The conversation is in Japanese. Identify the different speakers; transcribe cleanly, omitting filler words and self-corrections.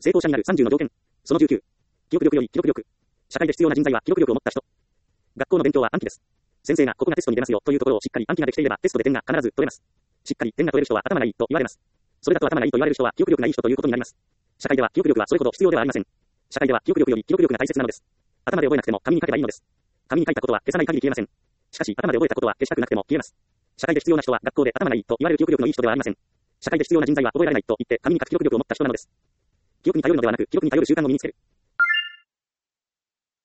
Speaker 1: 成功者になる30の条件。その19。記憶力より記録力。社会で必要な人材は記憶力を持った人。学校の勉強は暗記です。先生がここがテストに出ますよというところをしっかり暗記ができていればテストで点が必ず取れます。しっかり点が取れる人は頭がいいと言われます。それだと頭がいいと言われる人は記憶力がいい人ということになります。社会では記憶力はそれほど必要ではありません。社会では記憶力より記録力が大切なのです。頭で覚えなくても紙に書けばいいのです。紙に書いたことは消さない限り消えません。しかし頭で覚えたことは消したくなくても消えます。社会で必要な人は学校で頭がいいと言われる記憶力のいい人ではありません。社会で必要な人材は覚えられないと言って紙に書く記憶力を持った人なのです。記憶に頼るのではなく記憶に頼る習慣を身につける。